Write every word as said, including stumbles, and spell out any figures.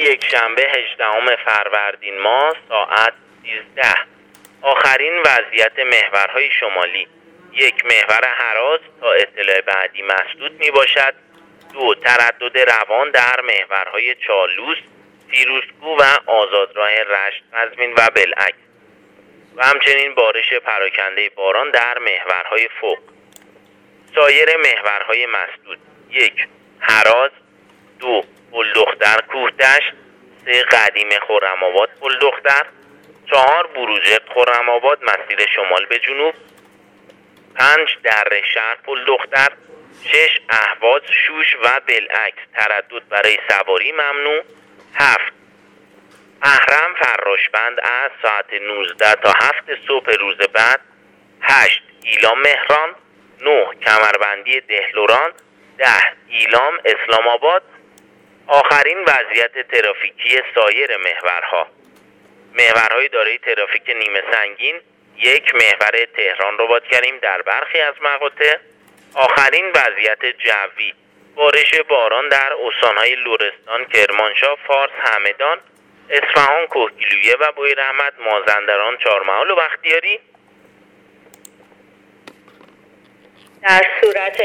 یک شنبه هجدهم فروردین ماه ساعت سیزده. آخرین وضعیت محورهای شمالی: یک، محور هراز تا اطلاع بعدی مسدود می باشد. دو، تردد روان در محورهای چالوس، فیروزکو و آزادراه رشت قزوین و بالعکس و همچنین بارش پراکنده باران در محورهای فوق. سایر محورهای مسدود: یک، هراز. دو، بلدختر کوهدشت. سه، قدیم خرم‌آباد بلدختر. چهار، بروجرد خرم‌آباد مسیر شمال به جنوب. پنج، دره شهر بلدختر. شش، اهواز شوش و بالعکس تردد برای سواری ممنوع. هفت، اهرم فراشبند از ساعت نوزده تا هفت صبح روز بعد. هشت، ایلام مهران. نه، کمربندی دهلوران. ده، ایلام اسلام آباد. آخرین وضعیت ترافیکی سایر محورها: محورهای دارای ترافیک نیمه سنگین: یک، محور تهران رباط کریم در برخی از مقاطع. آخرین وضعیت جوی: بارش باران در استانهای لرستان، کرمانشاه، فارس، همدان، اصفهان، کهگیلویه و بویراحمد، مازندران، چهارمحال و بختیاری. در صورت